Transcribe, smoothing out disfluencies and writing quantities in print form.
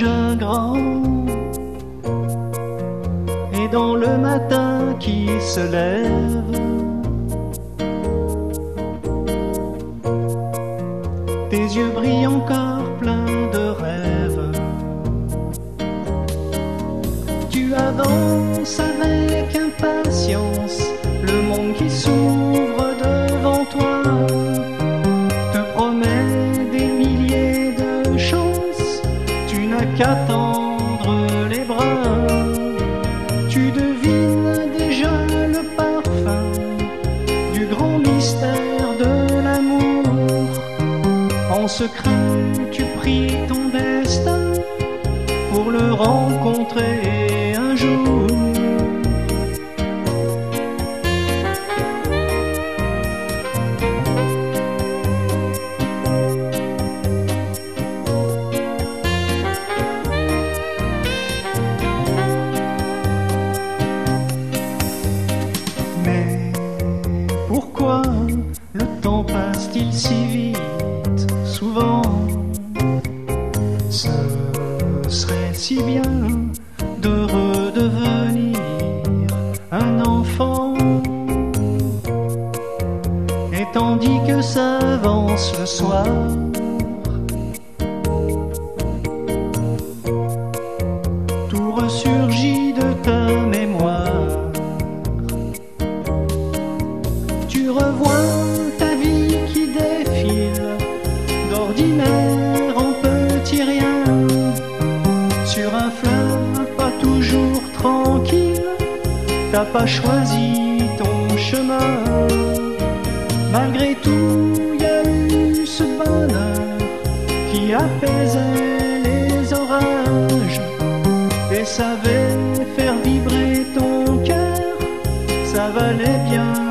déjà grand. Et dans le matin qui se lève, tes yeux brillent encore pleins de rêves. Tu avances avec impatience le monde qui s'ouvre devant toi, te promet des milliers de chances, tu n'as qu'à tendre les bras. Tu devines déjà le parfum du grand mystère de l'amour. En secret, tu pries ton destin pour le rencontrer un jour. Mais pourquoi le temps passe-t-il si vite? Souvent, ce serait si bien de redevenir un enfant. Et tandis que s'avance le soir, tout ressurgit de ta mémoire. Tu revois ta vie qui défile d'ordinaire en petit rien, sur un fleuve pas toujours tranquille. T'as pas choisi ton chemin. Malgré tout, y a eu ce bonheur qui apaisait les orages et savait faire vibrer ton cœur. Ça valait bien